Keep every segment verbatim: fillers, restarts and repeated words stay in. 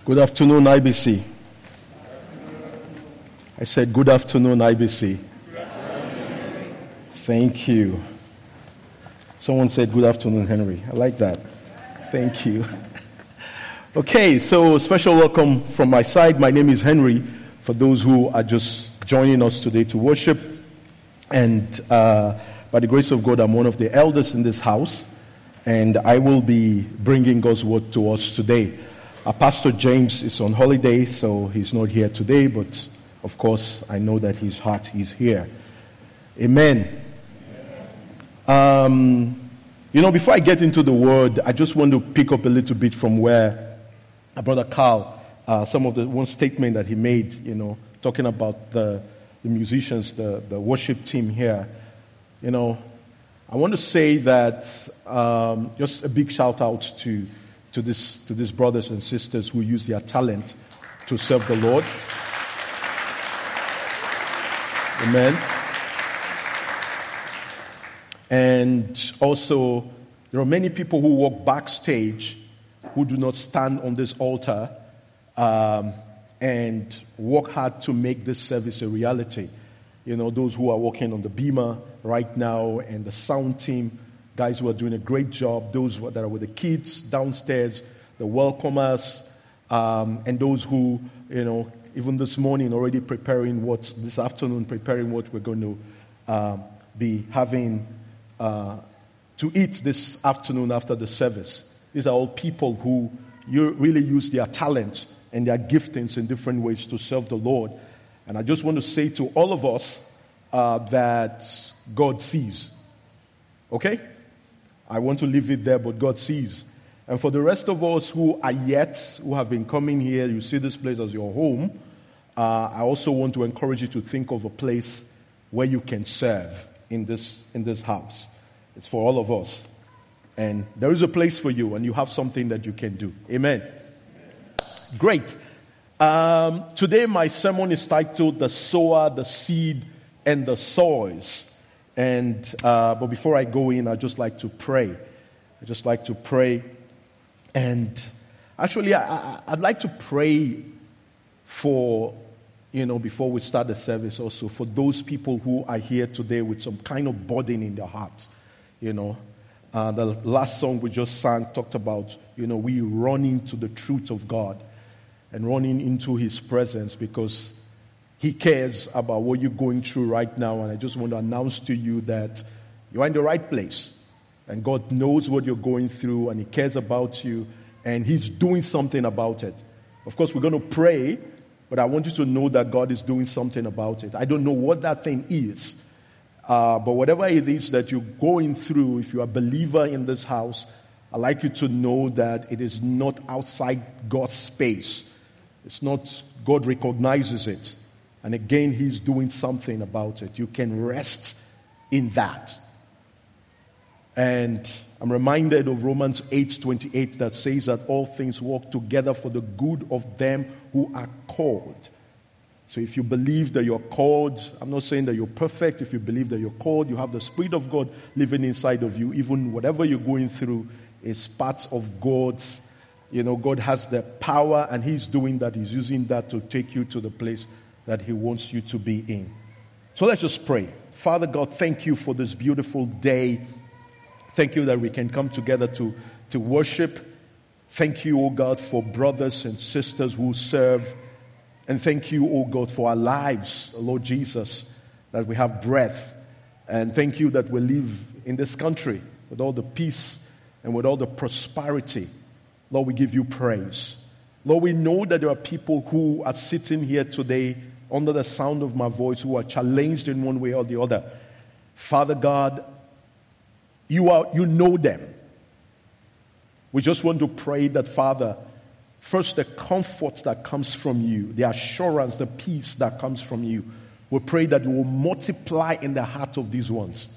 Good afternoon, I B C. I said, good afternoon, I B C. Thank you. Someone said, good afternoon, Henry. I like that. Thank you. Okay, so special welcome from my side. My name is Henry. For those who are just joining us today to worship, and uh, by the grace of God, I'm one of the elders in this house, and I will be bringing God's word to us today. Our Pastor James is on holiday, so he's not here today, but of course, I know that his heart is here. Amen. Um, you know, before I get into the word, I just want to pick up a little bit from where our brother Carl, uh, some of the one statement that he made, you know, talking about the, the musicians, the, the worship team here. You know, I want to say that um, just a big shout out to to this to these brothers and sisters who use their talent to serve the Lord. Amen. And also, there are many people who walk backstage who do not stand on this altar um, and work hard to make this service a reality. You know, those who are working on the beamer right now and the sound team, guys who are doing a great job, those that are with the kids downstairs, the welcomers, um, and those who, you know, even this morning already preparing what, this afternoon preparing what we're going to uh, be having uh, to eat this afternoon after the service. These are all people who you really use their talent and their giftings in different ways to serve the Lord. And I just want to say to all of us uh, that God sees. Okay? I want to leave it there, but God sees. And for the rest of us who are yet, who have been coming here, you see this place as your home, uh, I also want to encourage you to think of a place where you can serve in this in this house. It's for all of us. And there is a place for you, and you have something that you can do. Amen. Great. Um, today my sermon is titled The Sower, the Seed, and the Soils. And uh, but before I go in, I'd just like to pray. I'd just like to pray. And actually, I, I, I'd like to pray for, you know, before we start the service also, for those people who are here today with some kind of burden in their hearts. You know, uh, the last song we just sang talked about, you know, we running to the truth of God and running into His presence because He cares about what you're going through right now. And I just want to announce to you that you're in the right place. And God knows what you're going through, and He cares about you, and He's doing something about it. Of course, we're going to pray, but I want you to know that God is doing something about it. I don't know what that thing is, uh, but whatever it is that you're going through, if you're a believer in this house, I'd like you to know that it is not outside God's space. It's not, God recognizes it. And again, He's doing something about it. You can rest in that. And I'm reminded of Romans eight twenty-eight that says that all things work together for the good of them who are called. So if you believe that you're called, I'm not saying that you're perfect. If you believe that you're called, you have the Spirit of God living inside of you. Even whatever you're going through is part of God's, you know, God has the power, and He's doing that. He's using that to take you to the place that He wants you to be in. So let's just pray. Father God, thank you for this beautiful day. Thank you that we can come together to, to worship. Thank you, oh God, for brothers and sisters who serve. And thank you, oh God, for our lives, Lord Jesus, that we have breath. And thank you that we live in this country with all the peace and with all the prosperity. Lord, we give you praise. Lord, we know that there are people who are sitting here today under the sound of my voice who are challenged in one way or the other. Father God, you are, you know them. We just want to pray that, Father, first the comfort that comes from you, the assurance, the peace that comes from you, we pray that you will multiply in the heart of these ones.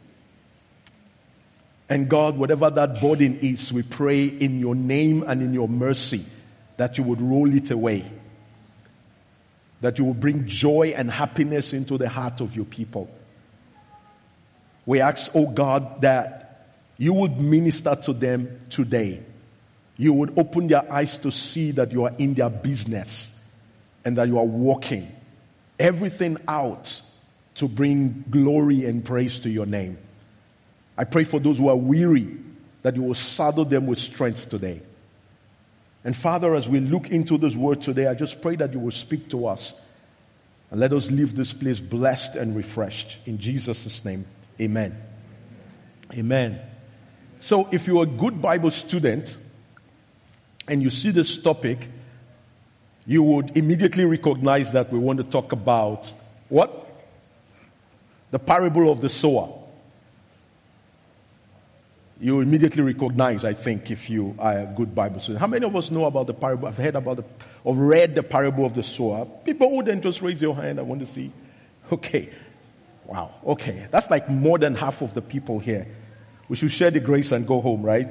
And God, whatever that burden is, we pray in your name and in your mercy that you would roll it away. That you will bring joy and happiness into the heart of your people. We ask, oh God, that you would minister to them today. you would open their eyes to see that you are in their business and that you are working everything out to bring glory and praise to your name. I pray for those who are weary that you will saddle them with strength today. And Father, as we look into this word today, I just pray that you will speak to us and let us leave this place blessed and refreshed. In Jesus' name, amen. Amen. So if you're a good Bible student and you see this topic, you would immediately recognize that we want to talk about what? The parable of the sower. You immediately recognize, I think, if you are a good Bible student. How many of us know about the parable? I've heard about the, or read the parable of the sower. People wouldn't just raise your hand. I want to see. Okay. Wow. Okay. That's like more than half of the people here. We should share the grace and go home, right?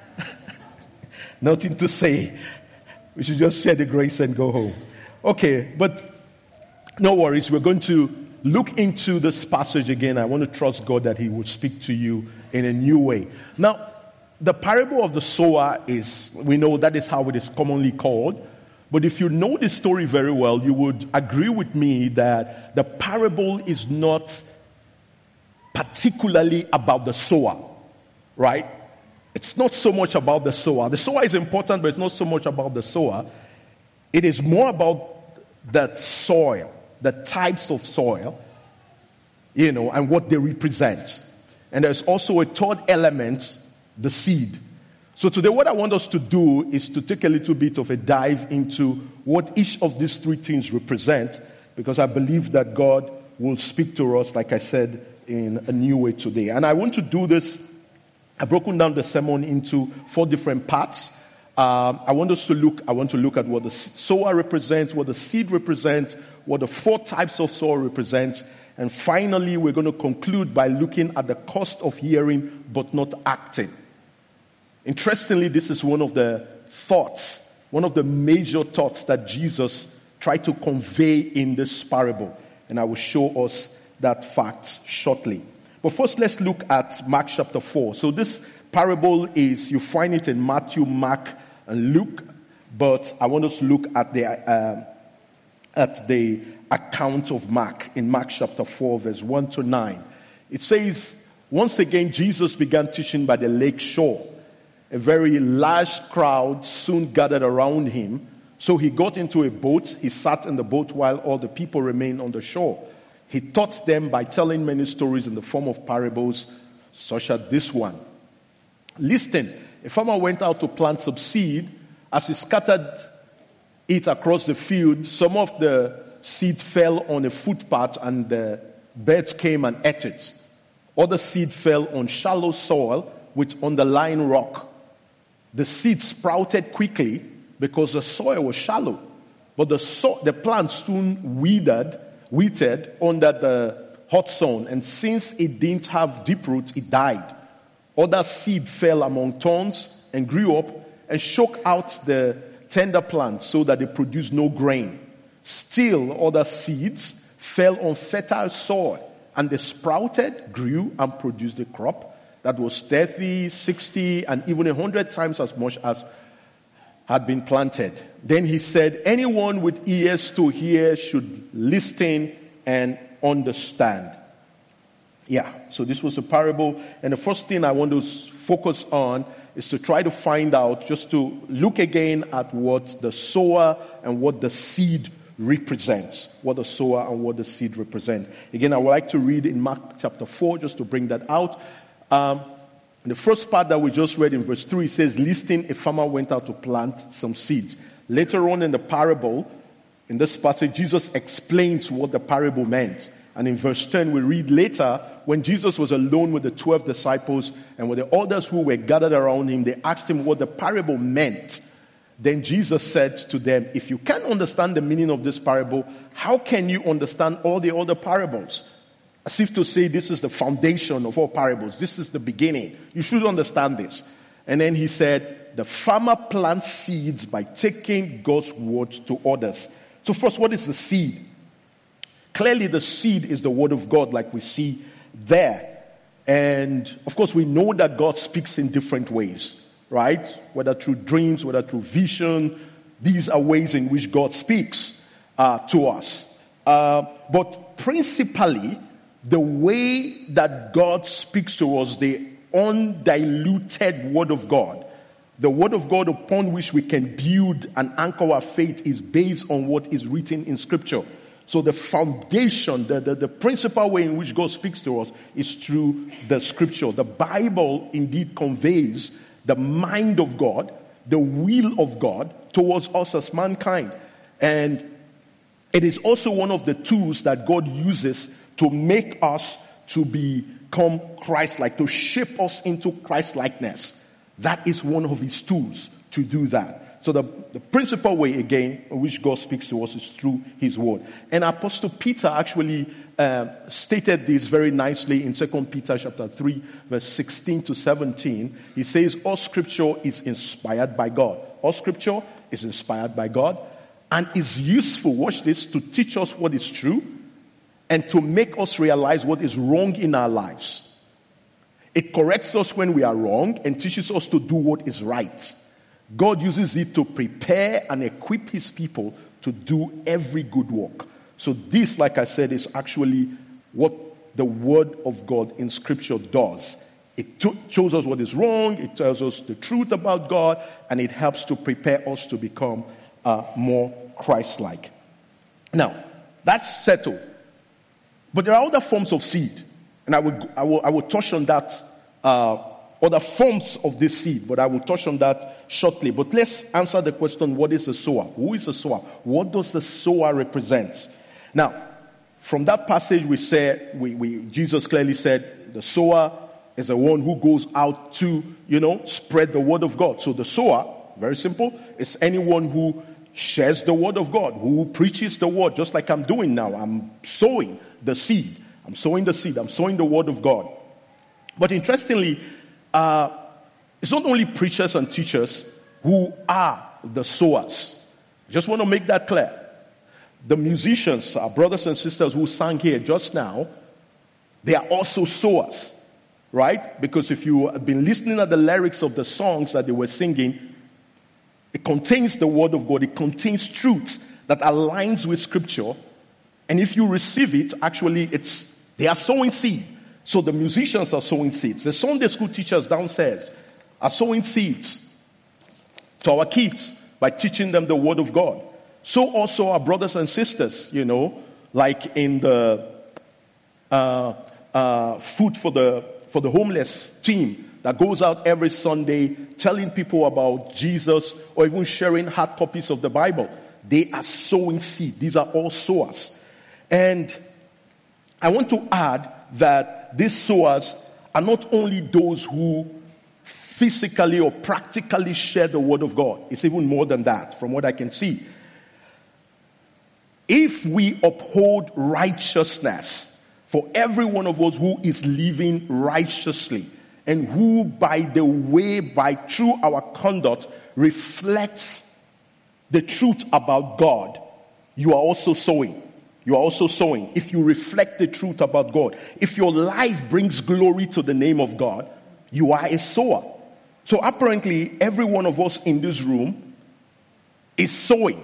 Nothing to say. We should just share the grace and go home. Okay. But no worries. We're going to look into this passage again. I want to trust God that He would speak to you in a new way. Now, the parable of the sower is, we know that is how it is commonly called. But if you know the story very well, you would agree with me that the parable is not particularly about the sower, right? It's not so much about the sower. The sower is important, but it's not so much about the sower. It is more about the soil, the types of soil, you know, and what they represent. And there's also a third element, the seed. So today what I want us to do is to take a little bit of a dive into what each of these three things represent, because I believe that God will speak to us, like I said, in a new way today. And I want to do this. I've broken down the sermon into four different parts. Um, I want us to look, I want to look at what the sower represents, what the seed represents, what the four types of soil represents. And finally, we're going to conclude by looking at the cost of hearing but not acting. Interestingly, this is one of the thoughts, one of the major thoughts that Jesus tried to convey in this parable. And I will show us that fact shortly. But first, let's look at Mark chapter four. So this parable is, you find it in Matthew, Mark, and Luke. But I want us to look at the, uh, at the account of Mark, in Mark chapter four, verse one to nine. It says, once again, Jesus began teaching by the lake shore. A very large crowd soon gathered around him. So he got into a boat. He sat in the boat while all the people remained on the shore. He taught them by telling many stories in the form of parables, such as this one. Listen, a farmer went out to plant some seed. As he scattered it across the field, some of the seed fell on a footpath and the birds came and ate it. Other seed fell on shallow soil with underlying rock. The seed sprouted quickly because the soil was shallow. But the, so- the plant soon withered, withered under the hot sun. And since it didn't have deep roots, it died. Other seed fell among thorns and grew up and shook out the tender plant so that it produced no grain. Still, other seeds fell on fertile soil, and they sprouted, grew, and produced a crop that was thirty, sixty, and even a hundred times as much as had been planted. Then he said, anyone with ears to hear should listen and understand. Yeah, so this was a parable, and the first thing I want to focus on is to try to find out, just to look again at what the sower and what the seed represents. What the sower and what the seed represent. Again, I would like to read in Mark chapter four, just to bring that out. Um, the first part that we just read in verse three says, listening, a farmer went out to plant some seeds. Later on in the parable, in this passage, Jesus explains what the parable meant. And in verse ten, we read later, when Jesus was alone with the twelve disciples and with the others who were gathered around him, they asked him what the parable meant. Then Jesus said to them, if you can't understand the meaning of this parable, how can you understand all the other parables? As if to say, this is the foundation of all parables. This is the beginning. You should understand this. And then he said, the farmer plants seeds by taking God's word to others. So first, what is the seed? Clearly, the seed is the word of God, like we see there. And of course, we know that God speaks in different ways. right? Whether through dreams, whether through vision. These are ways in which God speaks uh, to us. Uh, but principally, the way that God speaks to us, the undiluted Word of God, the Word of God upon which we can build and anchor our faith, is based on what is written in Scripture. So the foundation, the, the, the principal way in which God speaks to us is through the Scripture. The Bible indeed conveys the mind of God, the will of God towards us as mankind. And it is also one of the tools that God uses to make us to become Christ-like, to shape us into Christ-likeness. That is one of his tools to do that. So the, the principal way, again, in which God speaks to us is through his word. And Apostle Peter actually uh, stated this very nicely in Second Peter chapter three, verse sixteen to seventeen. He says, all scripture is inspired by God. All scripture is inspired by God and is useful, watch this, to teach us what is true and to make us realize what is wrong in our lives. It corrects us when we are wrong and teaches us to do what is right. God uses it to prepare and equip his people to do every good work. So this, like I said, is actually what the word of God in Scripture does. It to- shows us what is wrong, it tells us the truth about God, and it helps to prepare us to become uh, more Christ-like. Now, that's settled. But there are other forms of seed, and I will, I will, I will touch on that uh other forms of this seed, but I will touch on that shortly. But let's answer the question, what is the sower? Who is the sower? What does the sower represent? Now, from that passage we said, we, we, Jesus clearly said, the sower is the one who goes out to, you know, spread the word of God. So the sower, very simple, is anyone who shares the word of God, who preaches the word, just like I'm doing now. I'm sowing the seed. I'm sowing the seed. I'm sowing the word of God. But interestingly, Uh, it's not only preachers and teachers who are the sowers. I just want to make that clear. The musicians, our brothers and sisters who sang here just now, they are also sowers, right? Because if you have been listening at the lyrics of the songs that they were singing, it contains the word of God. It contains truth that aligns with Scripture. And if you receive it, actually, it's they are sowing seed. So the musicians are sowing seeds. The Sunday school teachers downstairs are sowing seeds to our kids by teaching them the word of God. So also our brothers and sisters, you know, like in the uh, uh, food for the for the homeless team that goes out every Sunday telling people about Jesus or even sharing hard copies of the Bible. They are sowing seed. These are all sowers. And I want to add that these sowers are not only those who physically or practically share the word of God. It's even more than that, from what I can see. If we uphold righteousness for every one of us who is living righteously and who by the way, by through our conduct, reflects the truth about God, you are also sowing. You are also sowing. If you reflect the truth about God, if your life brings glory to the name of God, you are a sower. So apparently, every one of us in this room is sowing.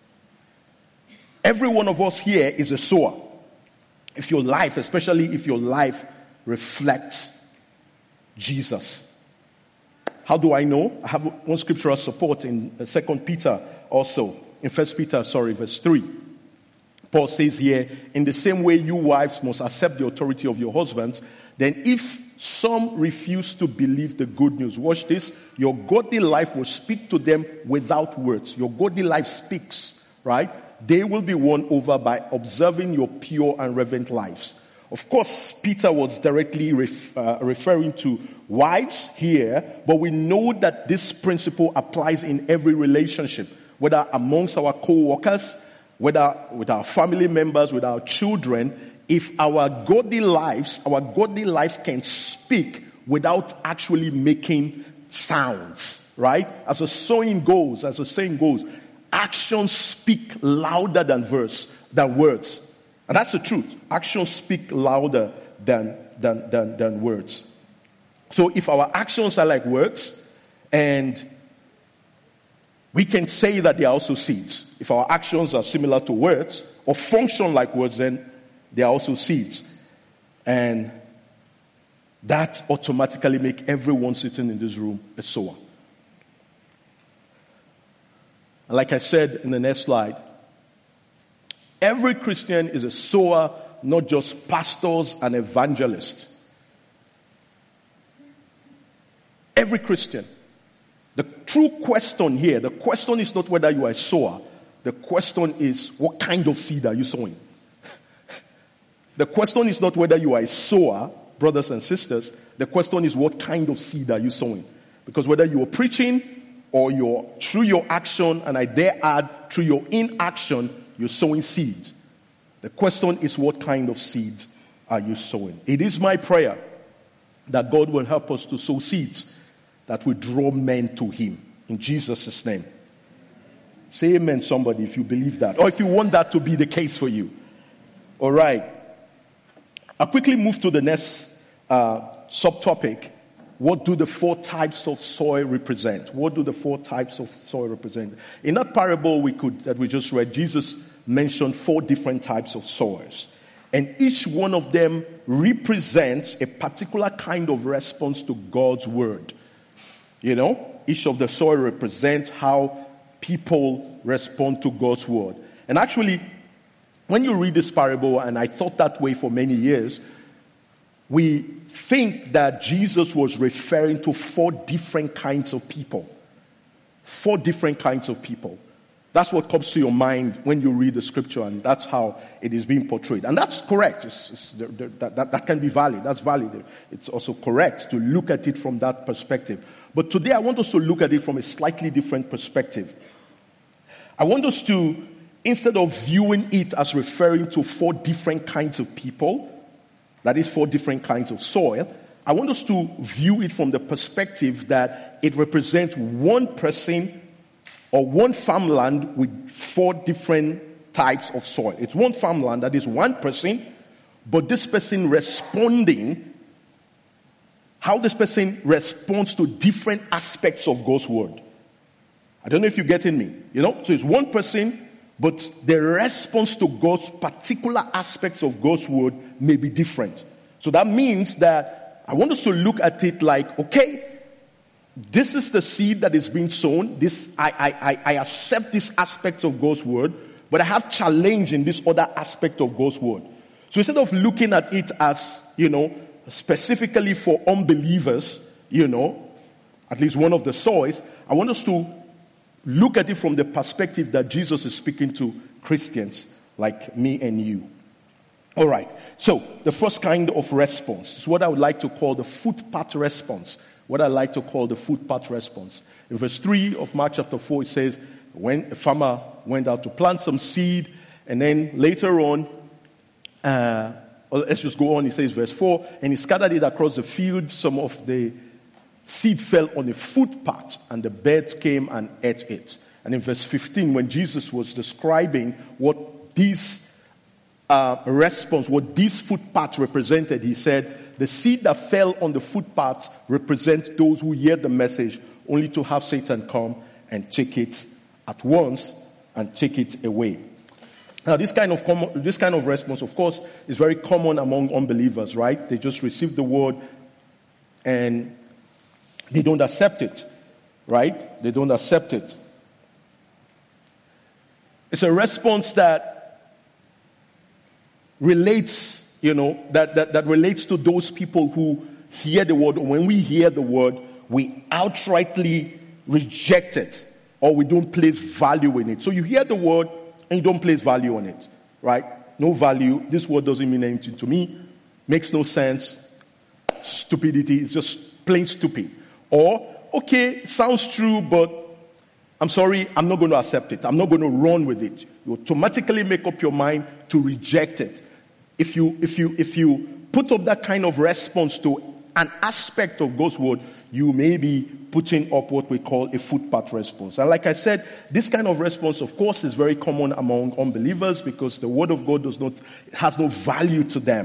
Every one of us here is a sower. If your life, especially if your life reflects Jesus. How do I know? I have one scriptural support in Second Peter also. In First Peter, sorry, verse three. Paul says here, in the same way you wives must accept the authority of your husbands, then if some refuse to believe the good news, watch this, your godly life will speak to them without words. Your godly life speaks, right? They will be won over by observing your pure and reverent lives. Of course, Peter was directly ref, uh, referring to wives here, but we know that this principle applies in every relationship, whether amongst our co-workers, whether with our family members, with our children. If our godly lives, our godly life can speak without actually making sounds, right? As a saying goes, as a saying goes, actions speak louder than verse, than words. And that's the truth. Actions speak louder than, than, than, than words. So if our actions are like words, And we can say that they are also seeds. If our actions are similar to words or function like words, then they are also seeds. And that automatically makes everyone sitting in this room a sower. And like I said in the next slide, every Christian is a sower, not just pastors and evangelists. Every Christian. The true question here, the question is not whether you are a sower. The question is, what kind of seed are you sowing? The question is not whether you are a sower, brothers and sisters. The question is, what kind of seed are you sowing? Because whether you are preaching or you're through your action, and I dare add, through your inaction, you're sowing seeds. The question is, what kind of seed are you sowing? It is my prayer that God will help us to sow seeds that will draw men to Him. In Jesus' name. Say amen, somebody, if you believe that. Or if you want that to be the case for you. All right. I'll quickly move to the next uh, subtopic. What do the four types of soil represent? What do the four types of soil represent? In that parable we could that we just read, Jesus mentioned four different types of soils. And each one of them represents a particular kind of response to God's word. You know, each of the soil represents how people respond to God's word. And actually, when you read this parable, and I thought that way for many years, we think that Jesus was referring to four different kinds of people. Four different kinds of people. That's what comes to your mind when you read the scripture, and that's how it is being portrayed. And that's correct. It's, it's, that, that, that can be valid. That's valid. It's also correct to look at it from that perspective. But today I want us to look at it from a slightly different perspective. I want us to, instead of viewing it as referring to four different kinds of people, that is four different kinds of soil, I want us to view it from the perspective that it represents one person or one farmland with four different types of soil. It's one farmland, that is one person, but this person responding, how this person responds to different aspects of God's word. I don't know if you're getting me. You know, so it's one person, but the response to God's particular aspects of God's word may be different. So that means that I want us to look at it like, okay, this is the seed that is being sown. This I, I, I accept this aspect of God's word, but I have challenge in this other aspect of God's word. So instead of looking at it as, you know, specifically for unbelievers, you know, at least one of the soils, I want us to look at it from the perspective that Jesus is speaking to Christians like me and you. All right. So the first kind of response is what I would like to call the footpath response. What I like to call the footpath response. In verse three of Mark chapter four, it says, when a farmer went out to plant some seed, and then later on, uh, well, let's just go on. He says, verse four, and he scattered it across the field. Some of the seed fell on a footpath, and the birds came and ate it. And in verse fifteen, when Jesus was describing what this uh, response, what this footpath represented, he said, the seed that fell on the footpaths represents those who hear the message only to have Satan come and take it at once and take it away. Now, this kind of common, this kind of response, of course, is very common among unbelievers, right? They just receive the word and they don't accept it, right? They don't accept it. It's a response that relates, you know, that, that, that relates to those people who hear the word. When we hear the word, we outrightly reject it or we don't place value in it. So you hear the word and you don't place value on it, right? No value. This word doesn't mean anything to me. Makes no sense. Stupidity. It's just plain stupid. Or, okay, sounds true, but I'm sorry, I'm not going to accept it. I'm not going to run with it. You automatically make up your mind to reject it. If you, if you, if you put up that kind of response to an aspect of God's word, you may be putting up what we call a footpath response. And like I said, this kind of response, of course, is very common among unbelievers because the word of God does not, has no value to them.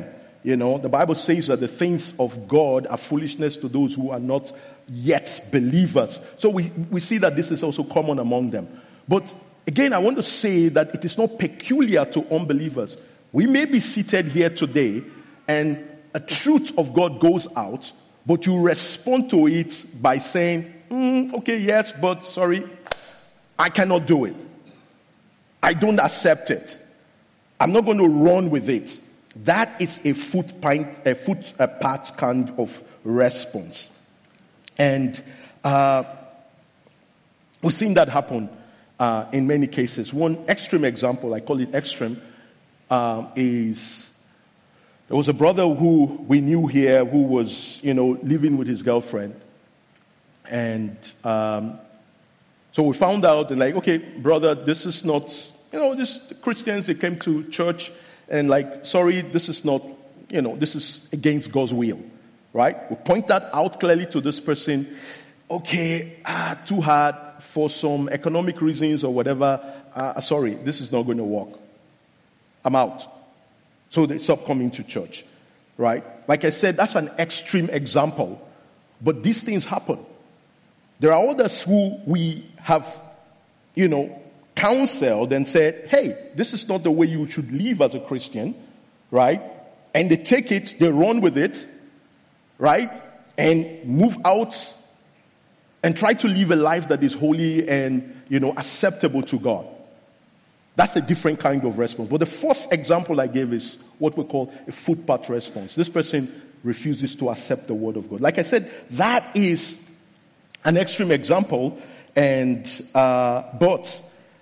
You know, the Bible says that the things of God are foolishness to those who are not yet believers. So we, we see that this is also common among them. But again, I want to say that it is not peculiar to unbelievers. We may be seated here today and a truth of God goes out, but you respond to it by saying, mm, okay, yes, but sorry, I cannot do it. I don't accept it. I'm not going to run with it. That is a foot pint, a foot apart kind of response. And uh, we've seen that happen uh, in many cases. One extreme example, I call it extreme, uh, is there was a brother who we knew here who was, you know, living with his girlfriend. And um, so we found out and like, okay, brother, this is not, you know, this Christians, they came to church and like, sorry, this is not, you know, this is against God's will, right? We point that out clearly to this person. Okay, ah, too hard for some economic reasons or whatever. Uh, sorry, this is not going to work. I'm out. So they stop coming to church, right? Like I said, that's an extreme example. But these things happen. There are others who we have, you know, counseled and said, hey, this is not the way you should live as a Christian, right? And they take it, they run with it, right? And move out and try to live a life that is holy and, you know, acceptable to God. That's a different kind of response. But the first example I gave is what we call a footpath response. This person refuses to accept the word of God. Like I said, that is an extreme example, and uh, but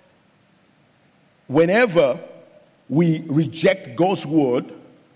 whenever we reject God's word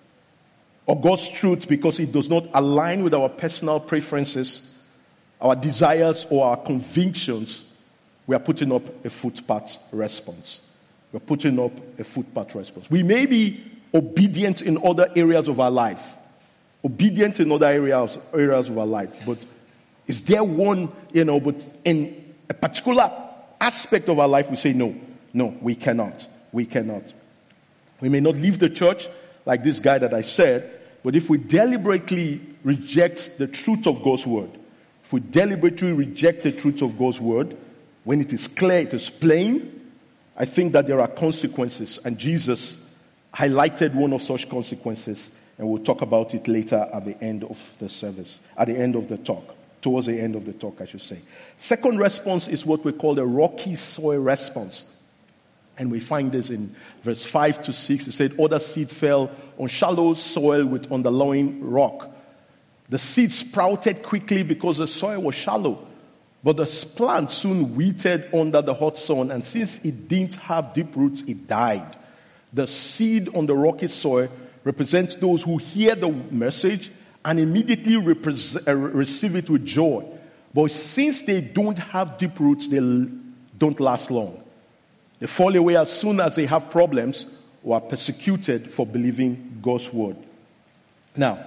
or God's truth because it does not align with our personal preferences, our desires, or our convictions, we are putting up a footpath response. We're putting up a footpath response. We may be obedient in other areas of our life, obedient in other areas areas of our life, but is there one, you know, but in a particular aspect of our life, we say, no, no, we cannot. We cannot. We may not leave the church like this guy that I said, but if we deliberately reject the truth of God's word, if we deliberately reject the truth of God's word, when it is clear, it is plain, I think that there are consequences. And Jesus highlighted one of such consequences, and we'll talk about it later at the end of the service, at the end of the talk. Towards the end of the talk, I should say. Second response is what we call the rocky soil response. And we find this in verse five to six. It said, other seed fell on shallow soil with underlying rock. The seed sprouted quickly because the soil was shallow. But the plant soon withered under the hot sun. And since it didn't have deep roots, it died. The seed on the rocky soil represents those who hear the message and immediately repres- uh, receive it with joy. But since they don't have deep roots, they l- don't last long. They fall away as soon as they have problems or are persecuted for believing God's word. Now,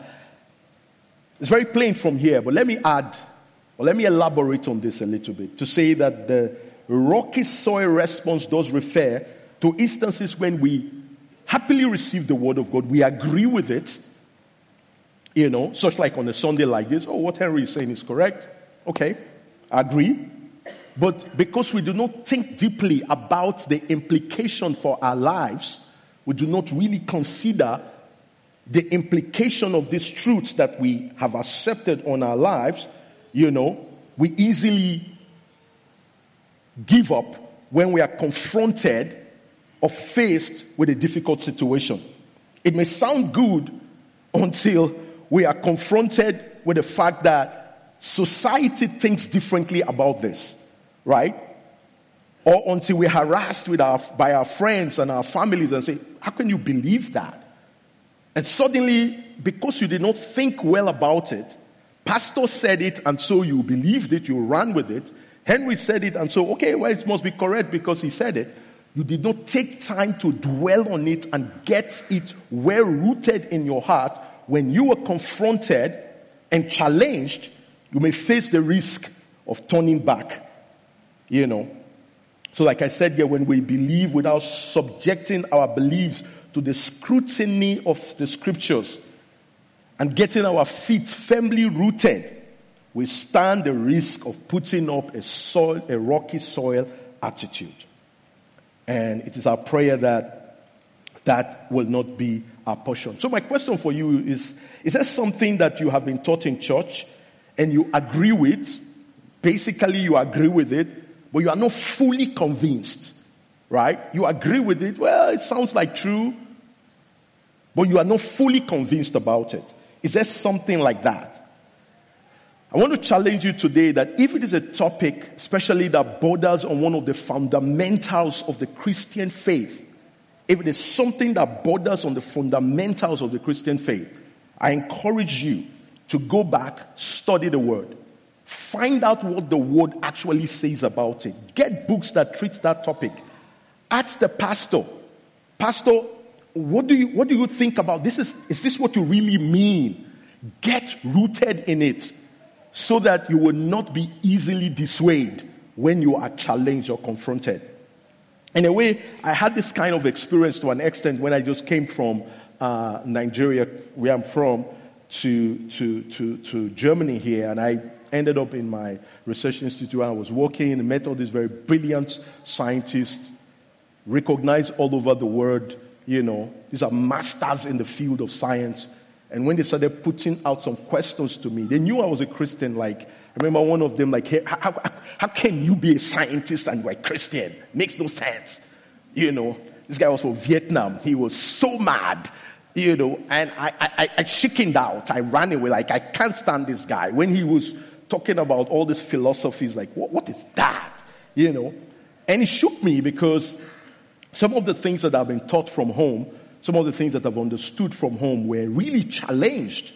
it's very plain from here, but let me add, or let me elaborate on this a little bit to say that the rocky soil response does refer to instances when we happily receive the word of God, we agree with it, you know, such like on a Sunday like this. Oh, what Henry is saying is correct. Okay, I agree. But because we do not think deeply about the implication for our lives, we do not really consider the implication of this truth that we have accepted on our lives, you know, we easily give up when we are confronted or faced with a difficult situation. It may sound good until we are confronted with the fact that society thinks differently about this, right? Or until we're harassed with our, by our friends and our families and say, how can you believe that? And suddenly, because you did not think well about it, pastor said it and so you believed it, you ran with it. Henry said it and so, okay, well, it must be correct because he said it. You did not take time to dwell on it and get it well rooted in your heart. When you were confronted and challenged, you may face the risk of turning back, you know. So like I said here, when we believe without subjecting our beliefs to the scrutiny of the scriptures, and getting our feet firmly rooted, we stand the risk of putting up a soil, a rocky soil attitude. And it is our prayer that that will not be our portion. So my question for you is, is there something that you have been taught in church and you agree with? Basically, you agree with it, but you are not fully convinced, right? You agree with it. Well, it sounds like true, but you are not fully convinced about it. Is there something like that? I want to challenge you today that if it is a topic, especially that borders on one of the fundamentals of the Christian faith, if it is something that borders on the fundamentals of the Christian faith, I encourage you to go back, study the Word. Find out what the Word actually says about it. Get books that treat that topic. Ask the pastor, Pastor, what do you, what do you think about this? Is, is this what you really mean? Get rooted in it, so that you will not be easily dissuaded when you are challenged or confronted. In a way, I had this kind of experience to an extent when I just came from uh, Nigeria, where I'm from, to, to, to, to Germany here, and I ended up in my research institute, and I was working and met all these very brilliant scientists, recognized all over the world. You know, these are masters in the field of science. And when they started putting out some questions to me, they knew I was a Christian. Like, I remember one of them, like, hey, how, how, how can you be a scientist and you're a Christian? Makes no sense. You know, this guy was from Vietnam. He was so mad, you know, and I, I, I chickened out. I ran away. Like, I can't stand this guy. When he was talking about all these philosophies, like, what, what is that? You know, and it shook me because some of the things that I've been taught from home, some of the things that I've understood from home were really challenged,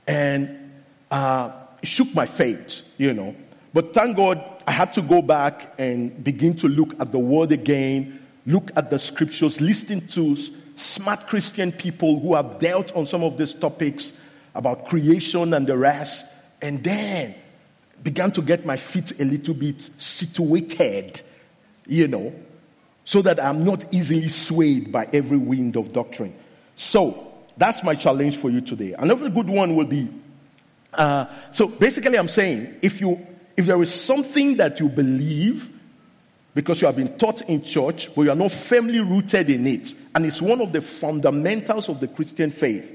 and uh, it shook my faith, you know. But thank God I had to go back and begin to look at the Word again, look at the Scriptures, listen to smart Christian people who have dealt on some of these topics about creation and the rest, and then began to get my feet a little bit situated, you know, so that I'm not easily swayed by every wind of doctrine. So, that's my challenge for you today. Another good one will be, uh, so basically I'm saying, if you, if there is something that you believe, because you have been taught in church, but you are not firmly rooted in it, and it's one of the fundamentals of the Christian faith,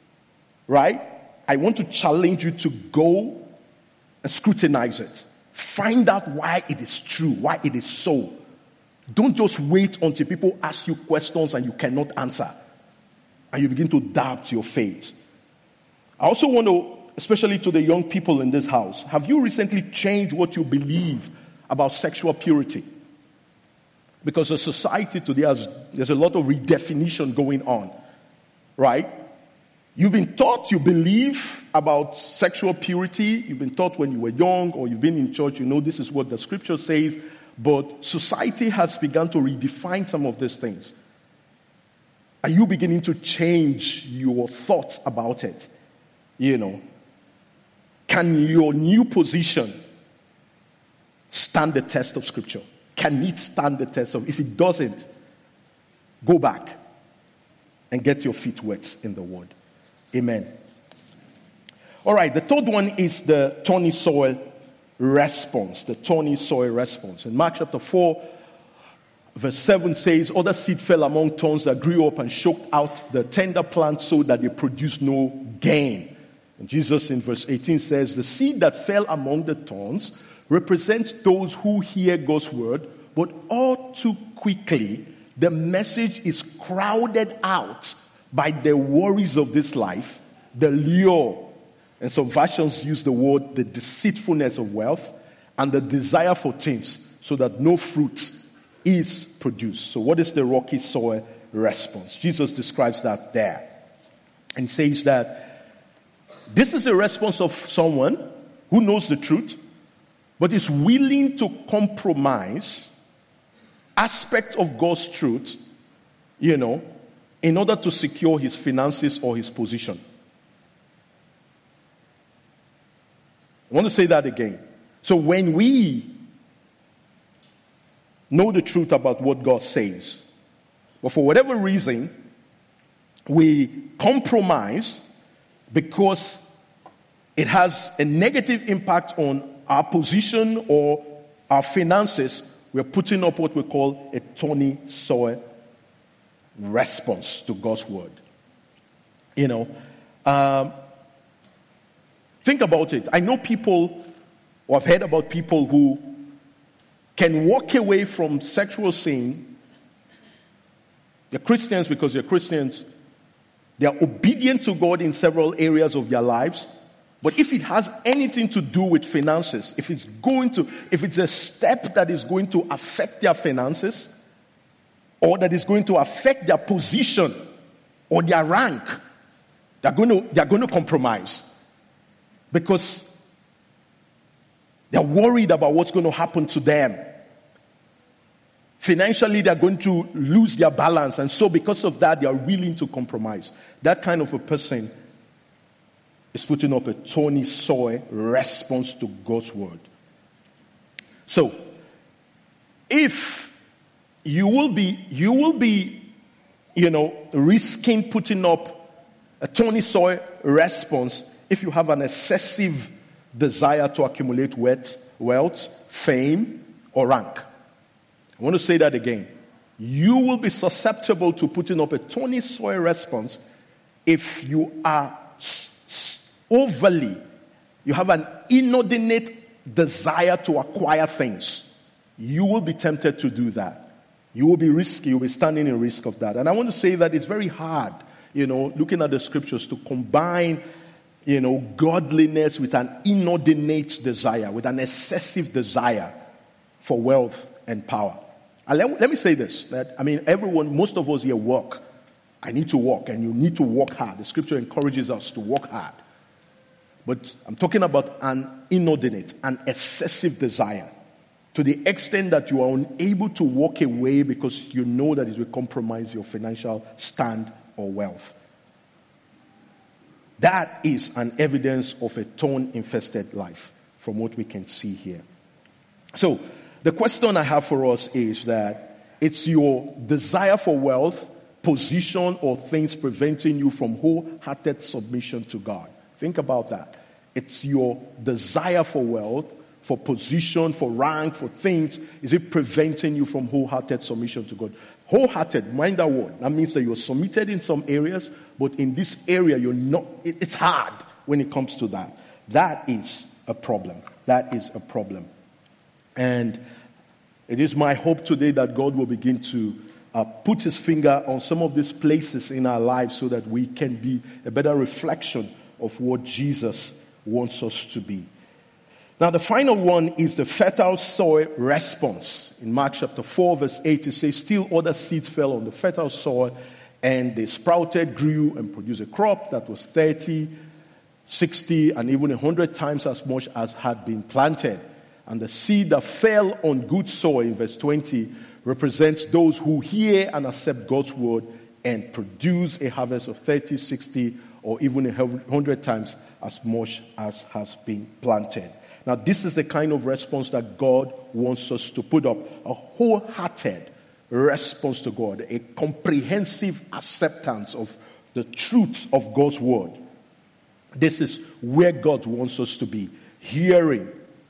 right? I want to challenge you to go and scrutinize it. Find out why it is true, why it is so. Don't just wait until people ask you questions and you cannot answer, and you begin to doubt your faith. I also want to, especially to the young people in this house, have you recently changed what you believe about sexual purity? Because the society today has, there's a lot of redefinition going on, right? You've been taught, you believe about sexual purity. You've been taught when you were young, or you've been in church, you know this is what the scripture says. But society has begun to redefine some of these things. Are you beginning to change your thoughts about it? You know, can your new position stand the test of Scripture? Can it stand the test of? If it doesn't, go back and get your feet wet in the Word. Amen. All right, the third one is the thorny soil response. The thorny soil response. In Mark chapter four, verse seven says, other seed fell among thorns that grew up and choked out the tender plant so that they produced no gain. And Jesus in verse eighteen says, the seed that fell among the thorns represents those who hear God's word, but all too quickly the message is crowded out by the worries of this life, the lure, and some versions use the word the deceitfulness of wealth, and the desire for things, so that no fruit is produced. So what is the rocky soil response? Jesus describes that there. And says that this is the response of someone who knows the truth, but is willing to compromise aspects of God's truth, you know, in order to secure his finances or his position. I want to say that again. So when we know the truth about what God says, but for whatever reason, we compromise because it has a negative impact on our position or our finances, we're putting up what we call a Tony Sawyer response to God's word. You know, um, think about it. I know people, or I've heard about people who can walk away from sexual sin. They're Christians because they're Christians. They are obedient to God in several areas of their lives. But if it has anything to do with finances, if it's going to, if it's a step that is going to affect their finances, or that is going to affect their position or their rank, they're going to, they're going to compromise. Because they're worried about what's going to happen to them. Financially, they're going to lose their balance. And so because of that, they are willing to compromise. That kind of a person is putting up a Tony Sawyer response to God's word. So, if you will be, you will be, you know, risking putting up a Tony Sawyer response if you have an excessive desire to accumulate wealth, wealth, fame, or rank. I want to say that again. You will be susceptible to putting up a Tony Sawyer response if you are overly, you have an inordinate desire to acquire things. You will be tempted to do that. You will be risky, you'll be standing in risk of that. And I want to say that it's very hard, you know, looking at the scriptures, to combine, you know, godliness with an inordinate desire, with an excessive desire for wealth and power. And let, let me say this, that, I mean, everyone, most of us here work. I need to work, and you need to work hard. The scripture encourages us to work hard. But I'm talking about an inordinate, an excessive desire, to the extent that you are unable to walk away because you know that it will compromise your financial stand or wealth. That is an evidence of a thorn-infested life, from what we can see here. So, the question I have for us is that it's your desire for wealth, position, or things preventing you from wholehearted submission to God. Think about that. It's your desire for wealth, for position, for rank, for things. Is it preventing you from wholehearted submission to God? Wholehearted, mind that word. That means that you're submitted in some areas, but in this area you're not. It, it's hard when it comes to that. That is a problem. That is a problem. And it is my hope today that God will begin to uh, put his finger on some of these places in our lives so that we can be a better reflection of what Jesus wants us to be. Now the final one is the fertile soil response. In Mark chapter four verse eight it says, still other seeds fell on the fertile soil and they sprouted, grew and produced a crop that was thirty, sixty and even one hundred times as much as had been planted. And the seed that fell on good soil in verse twenty represents those who hear and accept God's word and produce a harvest of thirty, sixty or even one hundred times as much as has been planted. Now this is the kind of response that God wants us to put up. A wholehearted response to God. A comprehensive acceptance of the truth of God's word. This is where God wants us to be. Hearing,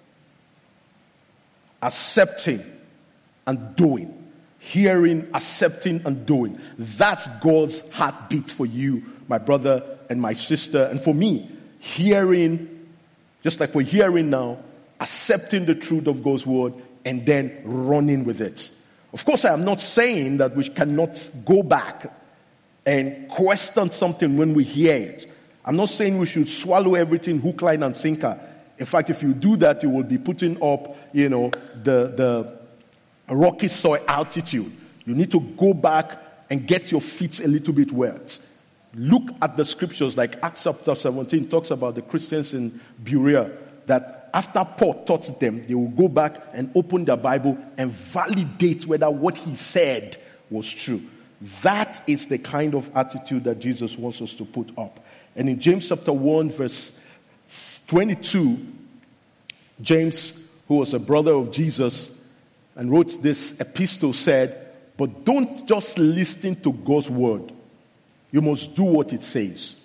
accepting, and doing. Hearing, accepting, and doing. That's God's heartbeat for you, my brother and my sister, and for me. Hearing, just like we're hearing now, accepting the truth of God's word, and then running with it. Of course, I am not saying that we cannot go back and question something when we hear it. I'm not saying we should swallow everything hook, line, and sinker. In fact, if you do that, you will be putting up, you know, the, the rocky soil altitude. You need to go back and get your feet a little bit wet. Look at the scriptures, like Acts chapter seventeen talks about the Christians in Berea, that after Paul taught them, they will go back and open their Bible and validate whether what he said was true. That is the kind of attitude that Jesus wants us to put up. And in James chapter one verse twenty-two, James, who was a brother of Jesus and wrote this epistle, said, but don't just listen to God's word. You must do what it says.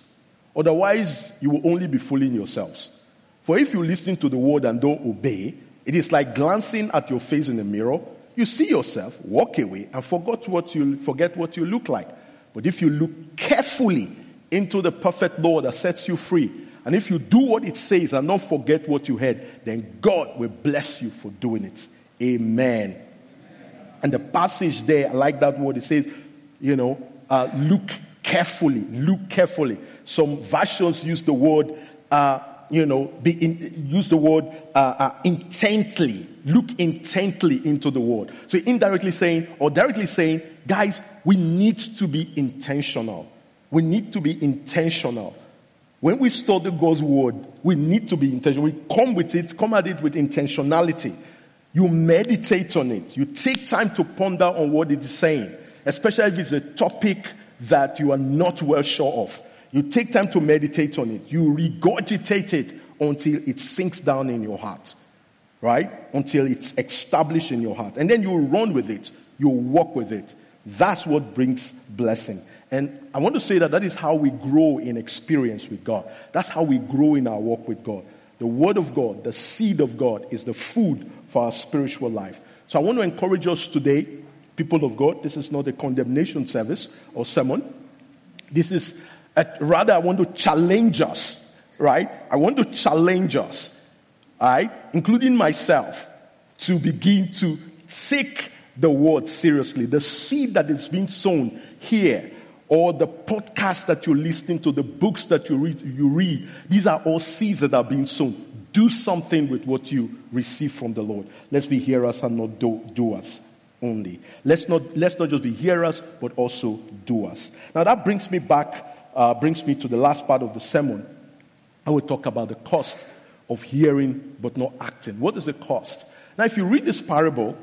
Otherwise, you will only be fooling yourselves. For if you listen to the word and don't obey, it is like glancing at your face in a mirror. You see yourself, walk away, and forget what you forget what you look like. But if you look carefully into the perfect law that sets you free, and if you do what it says and not forget what you heard, then God will bless you for doing it. Amen. And the passage there, I like that word. It says, you know, uh, look carefully, look carefully. Some versions use the word, uh, you know, be in, use the word uh, uh, intently. Look intently into the word. So indirectly saying, or directly saying, guys, we need to be intentional. We need to be intentional. When we study God's word, we need to be intentional. We come with it, come at it with intentionality. You meditate on it. You take time to ponder on what it is saying, especially if it's a topic that you are not well sure of. You take time to meditate on it. You regurgitate it until it sinks down in your heart, right? Until it's established in your heart. And then you run with it. You walk with it. That's what brings blessing. And I want to say that that is how we grow in experience with God. That's how we grow in our walk with God. The word of God, the seed of God, is the food for our spiritual life. So I want to encourage us today, people of God. This is not a condemnation service or sermon. This is, a, rather I want to challenge us, right? I want to challenge us, all right, including myself, to begin to take the word seriously. The seed that is being sown here, or the podcast that you're listening to, the books that you read, you read, these are all seeds that are being sown. Do something with what you receive from the Lord. Let's be hearers and not do, doers only. Let's not, let's not just be hearers, but also doers. Now that brings me back, uh, brings me to the last part of the sermon. I will talk about the cost of hearing but not acting. What is the cost? Now if you read this parable,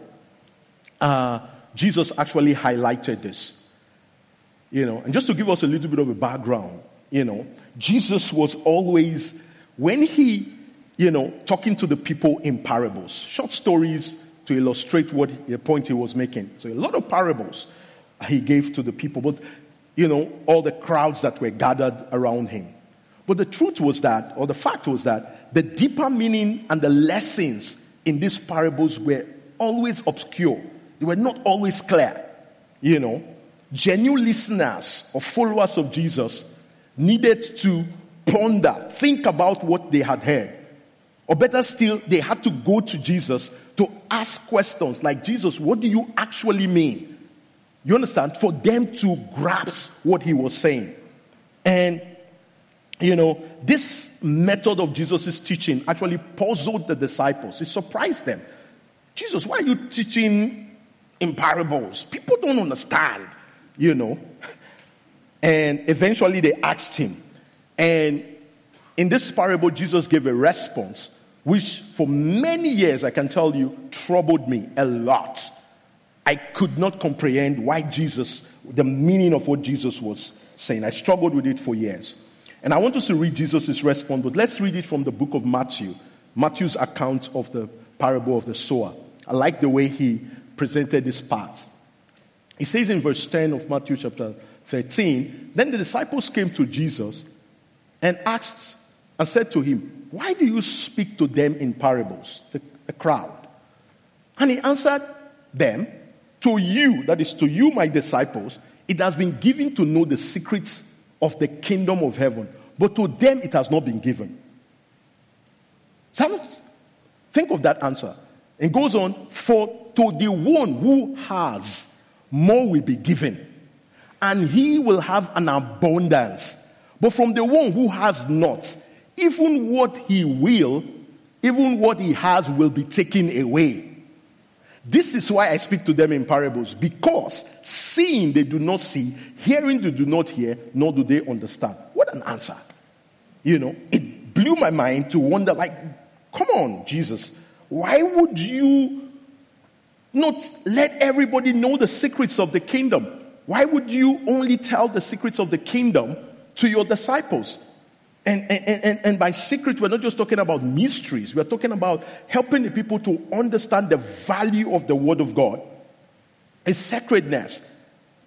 uh, Jesus actually highlighted this. You know, and just to give us a little bit of a background, you know, Jesus was always, when he, you know, talking to the people in parables, short stories to illustrate what the point he was making. So a lot of parables he gave to the people, but, you know, all the crowds that were gathered around him. But the truth was that, or the fact was that, the deeper meaning and the lessons in these parables were always obscure. They were not always clear, you know. Genuine listeners or followers of Jesus needed to ponder, think about what they had heard. Or better still, they had to go to Jesus to ask questions like, Jesus, what do you actually mean? You understand? For them to grasp what he was saying. And, you know, this method of Jesus' teaching actually puzzled the disciples. It surprised them. Jesus, why are you teaching in parables? People don't understand. You know, and eventually they asked him. And in this parable, Jesus gave a response, which for many years, I can tell you, troubled me a lot. I could not comprehend why Jesus, the meaning of what Jesus was saying. I struggled with it for years. And I want us to read Jesus' response, but let's read it from the book of Matthew, Matthew's account of the parable of the sower. I like the way he presented this part. He says in verse ten of Matthew chapter thirteen, then the disciples came to Jesus and asked and said to him, why do you speak to them in parables, the, the crowd? And he answered them, to you, that is to you, my disciples, it has been given to know the secrets of the kingdom of heaven, but to them it has not been given. So think of that answer. It goes on, for to the one who has, more will be given, and he will have an abundance. But from the one who has not, even what he will, even what he has will be taken away. This is why I speak to them in parables, because seeing they do not see, hearing they do not hear, nor do they understand. What an answer. You know, it blew my mind to wonder, like, come on, Jesus, why would you not let everybody know the secrets of the kingdom? Why would you only tell the secrets of the kingdom to your disciples? And, and, and, and by secret, we're not just talking about mysteries. We're talking about helping the people to understand the value of the word of God, its sacredness,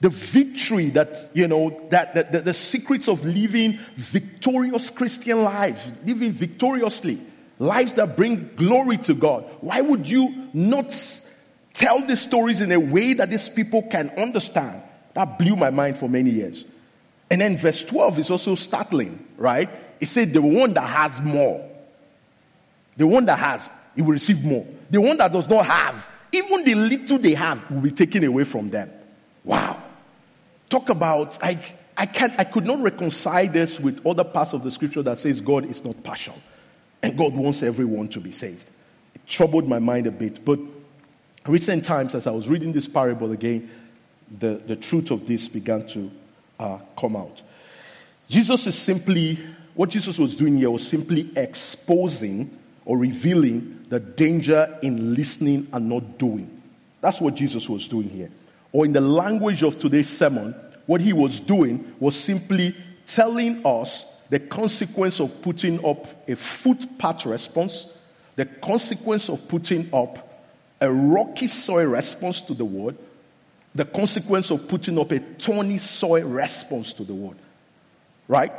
the victory that, you know, that, that, that the secrets of living victorious Christian lives, living victoriously, lives that bring glory to God. Why would you not tell these stories in a way that these people can understand? That blew my mind for many years. And then verse twelve is also startling, right? It said the one that has more. The one that has, he will receive more. The one that does not have, even the little they have will be taken away from them. Wow. Talk about, I, I can't, I could not reconcile this with other parts of the scripture that says God is not partial. And God wants everyone to be saved. It troubled my mind a bit. But recent times, as I was reading this parable again, the, the truth of this began to uh, come out. Jesus is simply, what Jesus was doing here was simply exposing or revealing the danger in listening and not doing. That's what Jesus was doing here. Or in the language of today's sermon, what he was doing was simply telling us the consequence of putting up a footpath response, the consequence of putting up a rocky soil response to the word, the consequence of putting up a thorny soil response to the word. Right?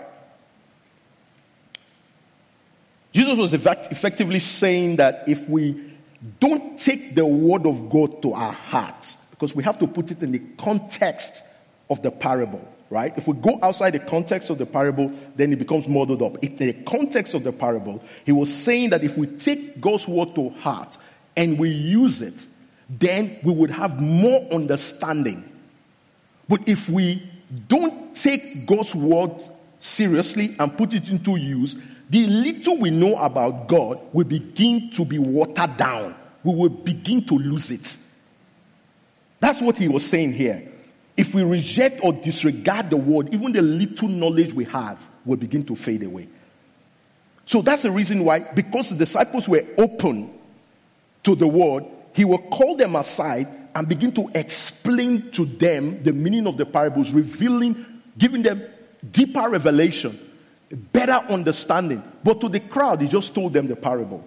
Jesus was effectively saying that if we don't take the word of God to our hearts, because we have to put it in the context of the parable, right? If we go outside the context of the parable, then it becomes muddled up. In the context of the parable, he was saying that if we take God's word to heart and we use it, then we would have more understanding. But if we don't take God's word seriously and put it into use, the little we know about God will begin to be watered down. We will begin to lose it. That's what he was saying here. If we reject or disregard the word, even the little knowledge we have will begin to fade away. So that's the reason why, because the disciples were open to the word, he will call them aside and begin to explain to them the meaning of the parables, revealing, giving them deeper revelation, better understanding. But to the crowd, he just told them the parable.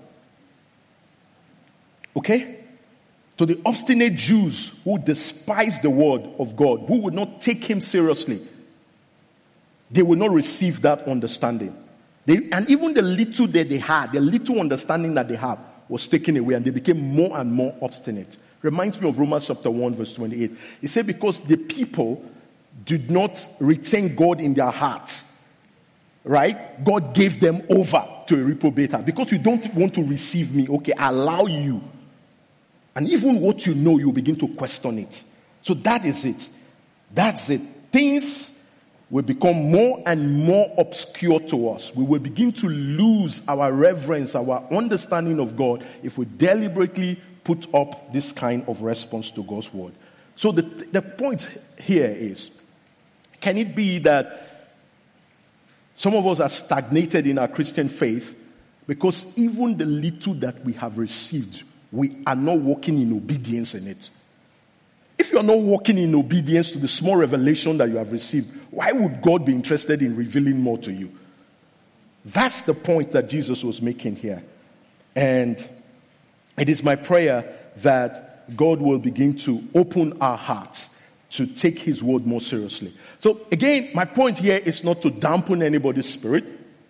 Okay? To the obstinate Jews who despise the word of God, who would not take him seriously, they will not receive that understanding. They, and even the little that they had, the little understanding that they had, was taken away, and they became more and more obstinate. Reminds me of Romans chapter one, verse twenty-eight. It said, because the people did not retain God in their hearts, right? God gave them over to a reprobate heart. Because you don't want to receive me, okay, I allow you. And even what you know, you begin to question it. So that is it. That's it. Things will become more and more obscure to us. We will begin to lose our reverence, our understanding of God, if we deliberately put up this kind of response to God's word. So the, the point here is, can it be that some of us are stagnated in our Christian faith because even the little that we have received, we are not walking in obedience in it? If you are not walking in obedience to the small revelation that you have received, why would God be interested in revealing more to you? That's the point that Jesus was making here. And it is my prayer that God will begin to open our hearts to take his word more seriously. So again, my point here is not to dampen anybody's spirit,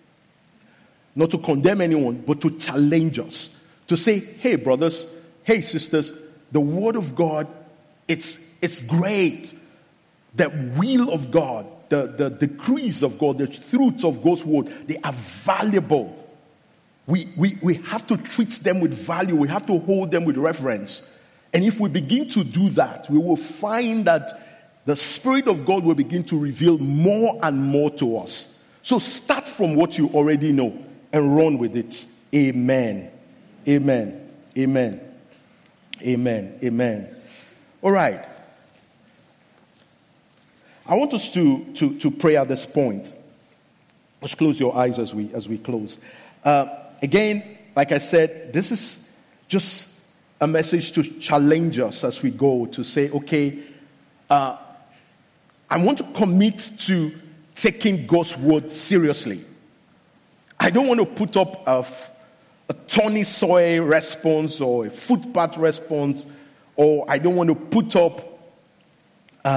not to condemn anyone, but to challenge us. To say, hey brothers, hey sisters, the word of God, it's it's great. The will of God, the, the decrees of God, the truths of God's word, they are valuable. We, we, we have to treat them with value. We have to hold them with reverence. And if we begin to do that, we will find that the Spirit of God will begin to reveal more and more to us. So start from what you already know and run with it. Amen. Amen. Amen. Amen. Amen. All right. I want us to, to, to pray at this point. Let's close your eyes as we as we close. Uh, again, like I said, this is just a message to challenge us as we go, to say, okay, uh, I want to commit to taking God's word seriously. I don't want to put up a, a thorny soil response or a footpath response, or I don't want to put up uh,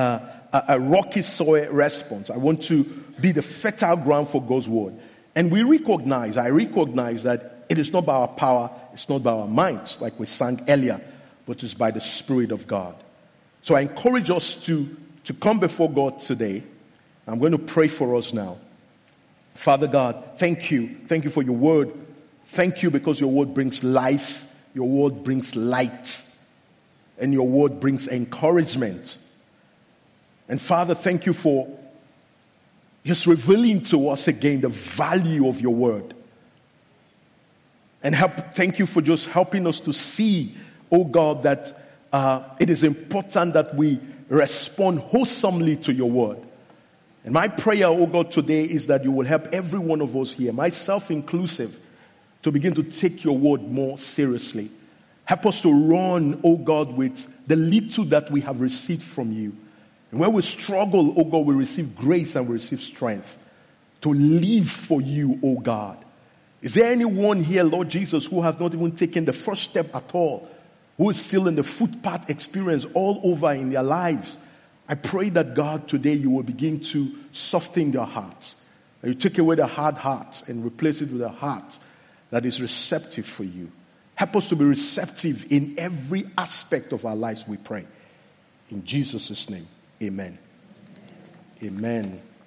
a, a rocky soil response. I want to be the fertile ground for God's word. And we recognize, I recognize that it is not by our power, it's not by our minds, like we sang earlier, but it's by the Spirit of God. So I encourage us to, to come before God today. I'm going to pray for us now. Father God, thank you. Thank you for your word. Thank you because your word brings life. Your word brings light. And your word brings encouragement. And Father, thank you for just revealing to us again the value of your word. And help, thank you for just helping us to see, oh God, that uh, it is important that we respond wholesomely to your word. And my prayer, oh God, today is that you will help every one of us here, myself inclusive, to begin to take your word more seriously. Help us to run, oh God, with the little that we have received from you. And when we struggle, oh God, we receive grace and we receive strength to live for you, oh God. Is there anyone here, Lord Jesus, who has not even taken the first step at all, who is still in the footpath experience all over in their lives? I pray that, God, today you will begin to soften their hearts. That you take away the hard heart and replace it with a heart that is receptive for you. Help us to be receptive in every aspect of our lives, we pray. In Jesus' name, amen. Amen.